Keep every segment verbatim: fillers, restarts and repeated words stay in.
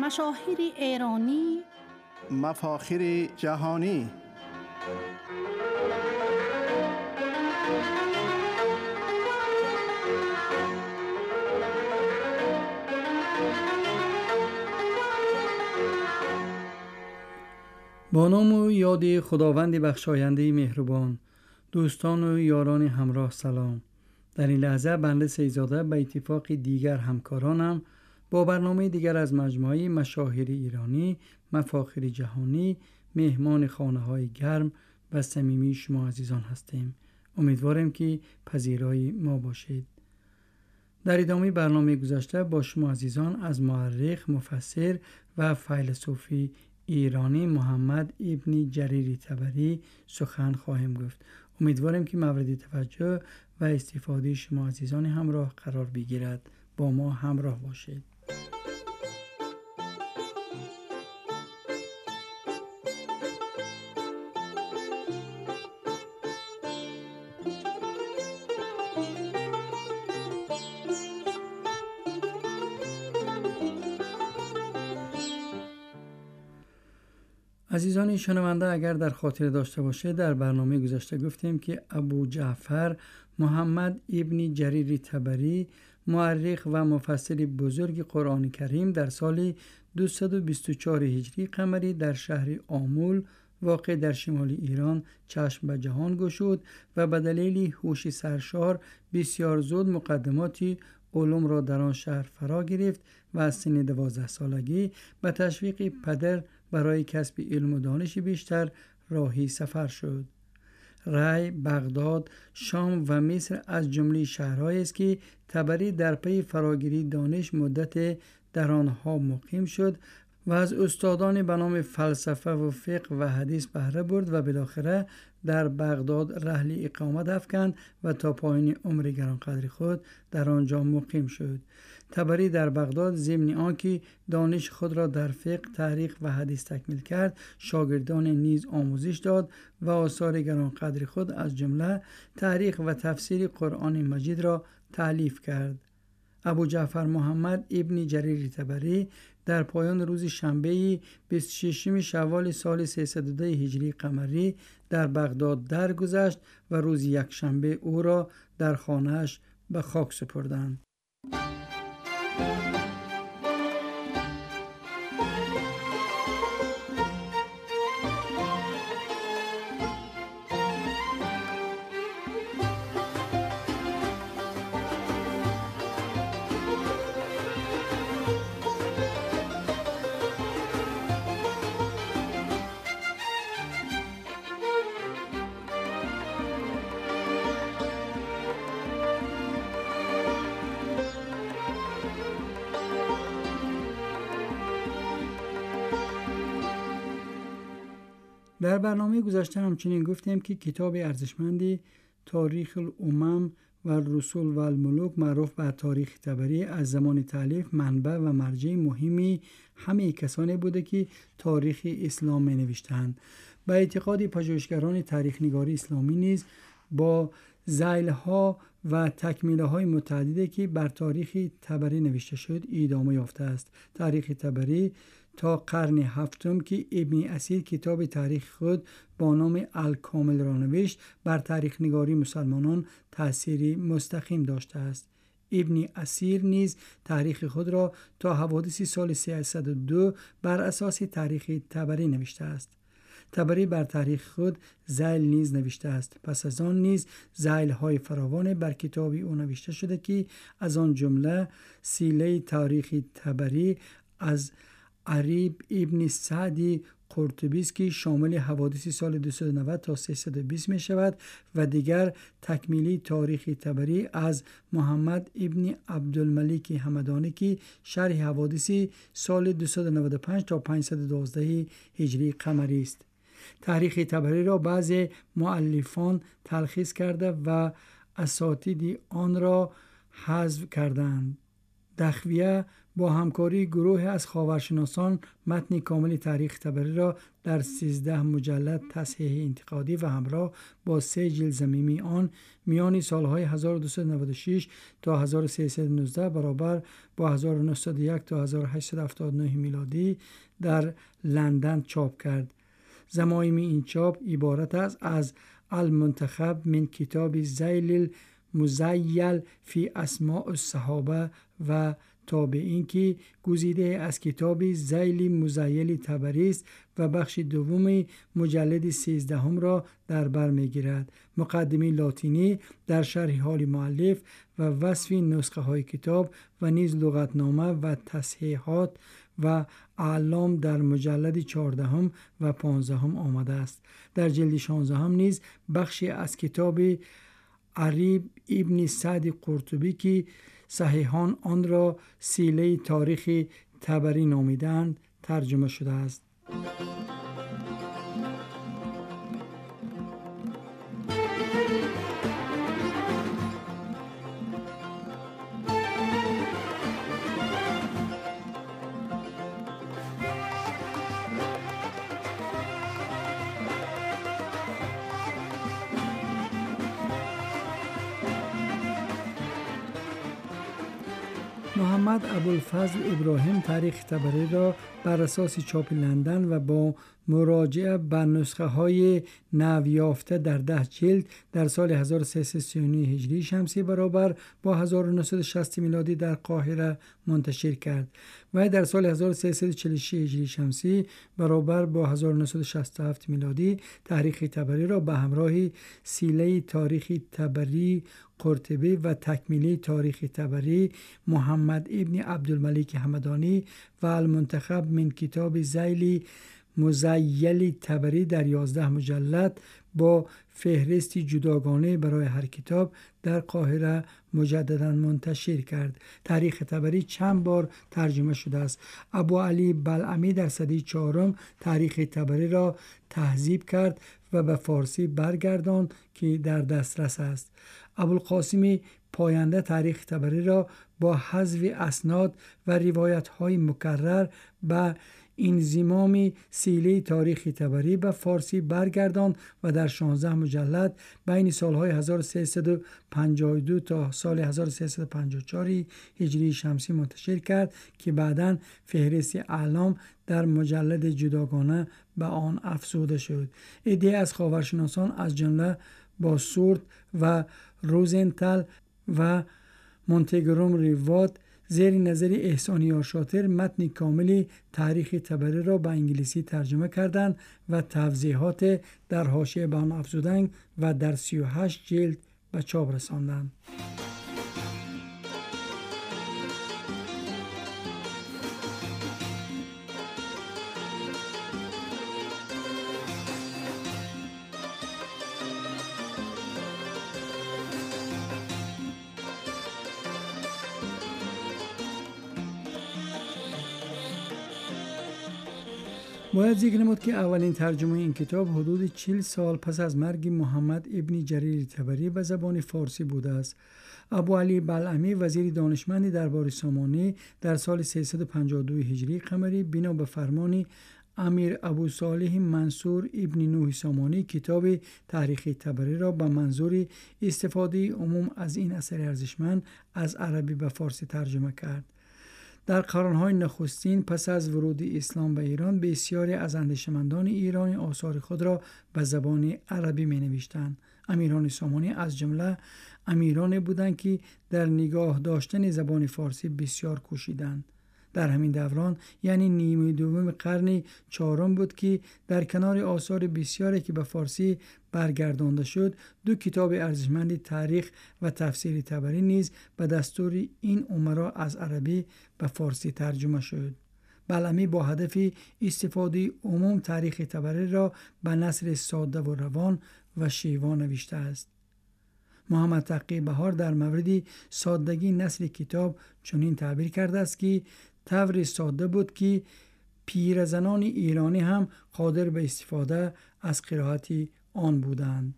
مشاهیر ایرانی، مفاخر جهانی. با نام و یاد خداوند بخشاینده مهربان، دوستان و یاران همراه سلام. در این لحظه بنده سیدزاده به اتفاق دیگر همکارانم با برنامه دیگر از مجموعه مشاهیر ایرانی، مفاخر جهانی، مهمان خانه های گرم و صمیمی شما عزیزان هستیم. امیدوارم که پذیرای ما باشید. در ادامه برنامه گذشته با شما عزیزان از مورخ، مفسر و فیلسوفی ایرانی محمد ابن جریر طبری سخن خواهیم گفت. امیدوارم که مورد توجه و استفاده شما عزیزان همراه قرار بگیرد. با ما همراه باشید. عزیزان شنونده، اگر در خاطر داشته باشه در برنامه گذشته گفتیم که ابو جعفر محمد ابن جریر طبری مورخ و مفسر بزرگ قرآن کریم در سال دویست و بیست و چهار هجری قمری در شهر آمول واقع در شمال ایران چشم به جهان گشود و به دلیل هوش سرشار بسیار زود مقدماتی علوم را در آن شهر فرا گرفت و از سن دوازده سالگی به تشویق پدر برای کسب علم و دانش بیشتر راهی سفر شد. ری، بغداد، شام و مصر از جمله شهرهایی است که طبری در پی فراگیری دانش مدت در آنها مقیم شد و از استادان به نام فلسفه و فقه و حدیث بهره برد و بالاخره در بغداد رحل اقامت افکند و تا پایان عمر گرانقدر خود در آنجا مقیم شد. طبری در بغداد ضمن آنکه دانش خود را در فقه، تاریخ و حدیث تکمیل کرد، شاگردان نیز آموزش داد و آثار گرانقدر خود از جمله تاریخ و تفسیر قرآن مجید را تألیف کرد. ابو جعفر محمد ابن جریر طبری در پایان روز شنبه بیست و ششم شوال سال سیصد و دو هجری قمری در بغداد درگذشت و روز یکشنبه او را در خانه‌اش به خاک سپردند. در برنامه گذشته همچنین گفتیم که کتاب ارزشمندی تاریخ الامم و الرسول و الملوک معروف به تاریخ طبری از زمان تألیف منبع و مرجع مهمی همه کسانی بوده که تاریخ اسلام می نوشتند. به اعتقاد پژوهشگران تاریخ نگاری اسلامی نیز با ذیل‌ها و تکمیل‌های متعددی که بر تاریخ طبری نوشته شد ادامه یافته است. تاریخ طبری تا قرن هفتم که ابن اسیر کتاب تاریخ خود با نام الکامل را نوشت بر تاریخ نگاری مسلمانان تأثیری مستقیم داشته است. ابن اسیر نیز تاریخ خود را تا حوادث سال سیصد و دو بر اساس تاریخ طبری نوشته است. طبری بر تاریخ خود ذیل نیز نوشته است. پس از آن نیز ذیل‌های فراوان بر کتاب او نوشته شده که از آن جمله سیله تاریخ طبری از عریب ابن سعدی قرطبی است که شامل حوادث سال دویست و نود تا سیصد و بیست می شود و دیگر تکمیلی تاریخ طبری از محمد ابن عبدالملک همدانی که شرح حوادث سال دویست و نود و پنج تا پانصد و دوازده هجری قمری است. تاریخ طبری را بعضی مؤلفان تلخیص کرده و اساتید آن را حذف کردند. دخویه با همکاری گروه از خاورشناسان متن کامل تاریخ تبری را در سیزده مجلد تصحیح انتقادی و همراه با سه جلد ضمیمی آن میان سالهای هزار و دویست و نود و شش تا هزار و سیصد و نوزده برابر با هزار و نهصد و یک تا هزار و هشتصد و هفتاد و نه میلادی در لندن چاپ کرد. ضمایم این چاپ عبارت است از المنتخب من کتاب ذیل المزیل فی اسماء الصحابه و تابعین که گزیده از کتاب ذیل مزیل طبری است و بخش دوم مجلد سیزدهم را در بر میگیرد. مقدمه لاتینی در شرح حال مؤلف و وصف نسخه های کتاب و نیز لغتنامه و تصحیحات و اعلام در مجلد چهاردهم و پانزدهم آمده است. در جلد شانزدهم نیز بخشی از کتاب عریب ابن سعد قرطبی که صحیحان آن را سیله تاریخ طبری نامیدند ترجمه شده است. محمد ابوالفضل ابراهیم تاریخ طبری را بر اساس چاپ لندن و با مراجعه به نسخه های نو یافته در ده جلد در سال هزار و سیصد و سی و نه هجری شمسی برابر با هزار و نهصد و شصت میلادی در قاهره منتشر کرد و در سال هزار و سیصد و چهل و شش هجری شمسی برابر با هزار و نهصد و شصت و هفت میلادی تاریخ طبری را به همراه سیله تاریخ طبری قرطبی و تکمیلی تاریخ طبری محمد ابن عبدالملک همدانی و المنتخب من کتاب ذیل مزیل طبری در یازده مجلد با فهرستی جداگانه برای هر کتاب در قاهره مجددا منتشر کرد. تاریخ طبری چند بار ترجمه شده است. ابو علی بلعمی در سده چهارم تاریخ طبری را تهذیب کرد و به فارسی برگرداند که در دسترس است. ابوالقاسم پاینده تاریخ طبری را با حذف اسناد و روایت‌های مکرر به انضمام سیله تاریخ طبری به فارسی برگرداند و در شانزده مجلد بین سالهای هزار و سیصد و پنجاه و دو تا سال هزار و سیصد و پنجاه و چهار هجری شمسی منتشر کرد که بعداً فهرست اعلام در مجلد جداگانه به آن افزوده شد. عده از خاورشناسان از جمله باسورد و روزنتال و مونتگروم ریوات زیر نظر احسانیار شاطر متن کامل تاریخ طبری را به انگلیسی ترجمه کردند و توضیحات در حاشیه به آن افزودند و در سی و هشت جلد به چاپ رساندند. باید ذکر نمود که اولین ترجمه این کتاب حدود چهل سال پس از مرگ محمد ابن جریر طبری به زبان فارسی بوده است. ابو علی بلعمی وزیر دانشمند دربار سامانی در سال سیصد و پنجاه و دو هجری قمری بنا به فرمان امیر ابو صالح منصور ابن نوح سامانی کتاب تاریخ طبری را به منظور استفاده عموم از این اثر ارزشمند از عربی به فارسی ترجمه کرد. در قرن‌های نخستین پس از ورود اسلام به ایران بسیاری از اندیشمندان ایرانی آثار خود را به زبان عربی می‌نوشتند. امیران سامانی از جمله امیرانی بودند که در نگاه داشتن زبان فارسی بسیار کوشیدند. در همین دوران یعنی نیمه دوم قرن چهارم بود که در کنار آثار بسیاری که به فارسی برگردانده شد دو کتاب ارزشمند تاریخ و تفسیر طبری نیز به دستور این امرا از عربی به فارسی ترجمه شد. بلعمی با هدف استفاده عموم تاریخ طبری را به نثر ساده و روان و شیوا نوشته است. محمد تقی بهار در مورد سادگی نثر کتاب چنین تعبیر کرده است که طور ساده بود که پیرزنان ایرانی هم قادر به استفاده از قرائت آن بودند.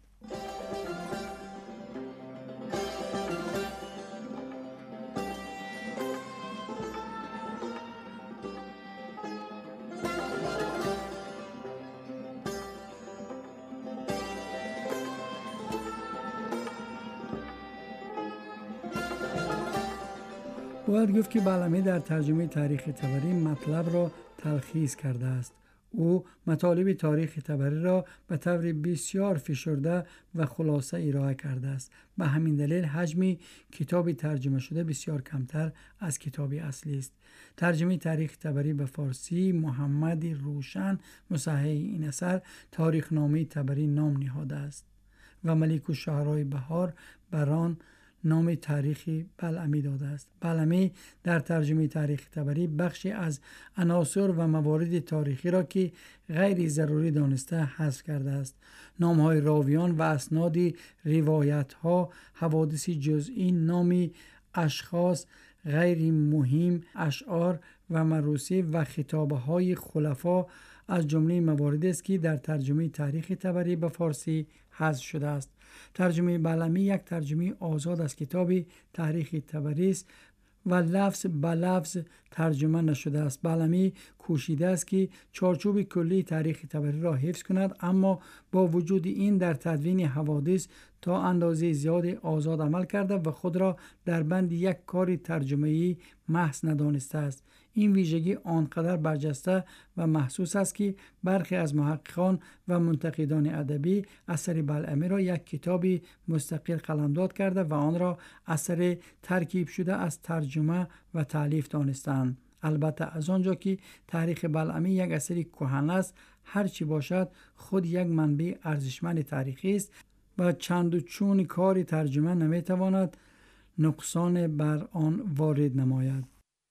باید گفت که بلعمی در ترجمه تاریخ طبری مطلب را تلخیص کرده است. او مطالب تاریخ طبری را به طور بسیار فشرده و خلاصه ارائه کرده است. به همین دلیل حجم کتاب ترجمه شده بسیار کمتر از کتاب اصلی است. ترجمه تاریخ طبری به فارسی محمد روشن مصحح این اثر تاریخ نامه طبری نام نهاده است و ملک الشعراء بهار بر آن نام تاریخی بلعمی داده است. بلعمی در ترجمه تاریخ طبری بخشی از عناصر و موارد تاریخی را که غیر ضروری دانسته حذف کرده است. نام‌های راویان و اسناد روایت‌ها، حوادث جزئی، نام اشخاص غیر مهم، اشعار و مروسی و خطابه‌های خلفا از جمله مواردی است که در ترجمه تاریخ طبری به فارسی حذف شده است. ترجمه بلعمی یک ترجمه آزاد از کتاب تاریخ طبری است و لفظ به لفظ ترجمه نشده است. بلعمی کوشیده است که چارچوب کلی تاریخ طبری را حفظ کند، اما با وجود این در تدوین حوادث تا اندازه زیاد آزاد عمل کرده و خود را در بند یک کار ترجمه‌ای محض ندانسته است. این ویژگی آنقدر برجسته و محسوس است که برخی از محققان و منتقدان ادبی اثر بلعمی را یک کتاب مستقل قلمداد کرده و آن را اثر ترکیب شده از ترجمه و تالیف دانستند. البته از آنجا که تاریخ بلعمی یک اثر کهن است، هر چی باشد خود یک منبع ارزشمند تاریخی است و چند و چون کار ترجمه نمیتواند نقصان بر آن وارد نماید.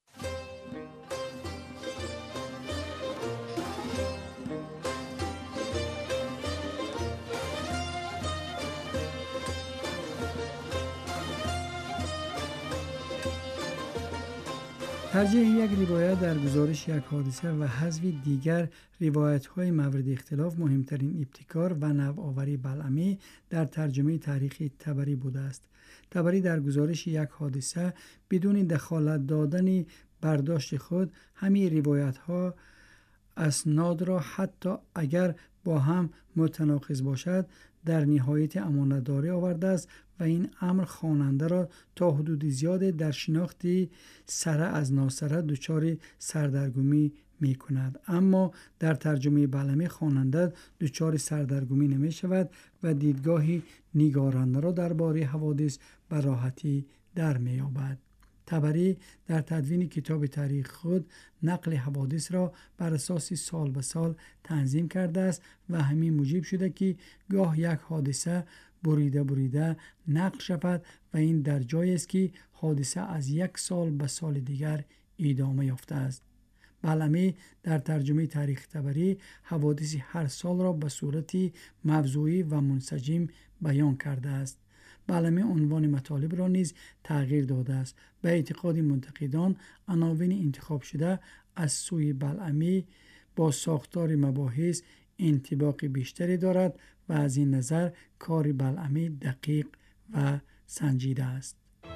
ترجیح یک روایت در گزارش یک حادثه و حذف دیگر روایت‌های مورد اختلاف مهمترین ابتکار و نوآوری بلعمی در ترجمه تاریخ طبری بوده است. طبری در گزارش یک حادثه بدون دخالت دادن برداشت خود همه روایت‌ها اسناد را حتی اگر با هم متناقض باشد در نهایت امانتداری آورده است و این امر خواننده را تا حدود زیاد در شناخت سره از ناسره دچار سردرگمی می کند. اما در ترجمه بلعمی خواننده دچار سردرگمی نمی شود و دیدگاه نگارنده را درباره حوادث به راحتی در می یابد. طبری در تدوین کتاب تاریخ خود نقل حوادث را بر اساس سال به سال تنظیم کرده است و همین موجب شده که گاه یک حادثه بریده بریده نقل شود و این در جای است که حادثه از یک سال به سال دیگر ادامه یافته است. بلعمی در ترجمه تاریخ طبری حوادث هر سال را به صورت موضوعی و منسجم بیان کرده است. بلعمی عنوان مطالب را نیز تغییر داده است. به اعتقاد منتقدان عناوین انتخاب شده از سوی بلعمی با ساختار مباحث انطباق بیشتری دارد و از این نظر کار بلعمی دقیق و سنجیده است.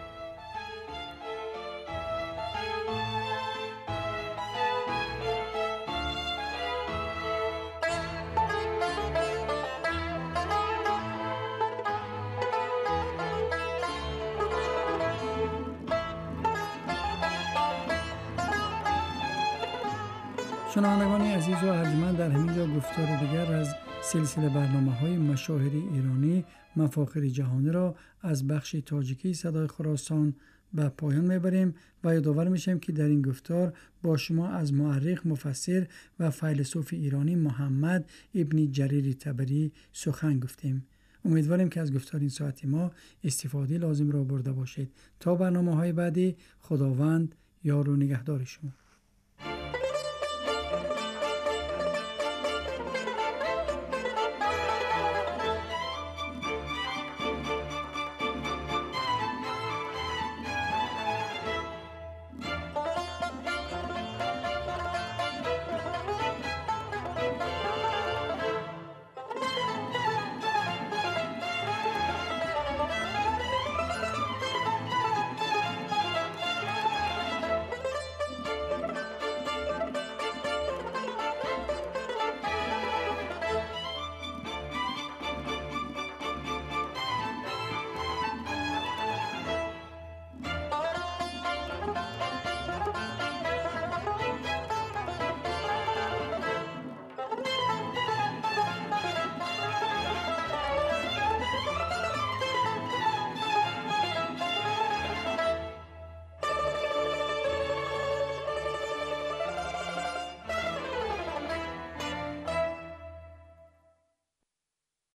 شنوندگان عزیز و ارجمند، در همین جا گفتار دیگر از سلسله برنامه‌های مشاهیر ایرانی مفاخر جهانی را از بخش تاجیکی صدای خراسان به پایان میبریم و یادآور میشیم که در این گفتار با شما از مورخ، مفسر و فیلسوف ایرانی محمد ابن جریر طبری سخن گفتیم. امیدواریم که از گفتار این ساعت ما استفاده لازم را برده باشید. تا برنامه‌های بعدی، خداوند یار و نگهدار شما.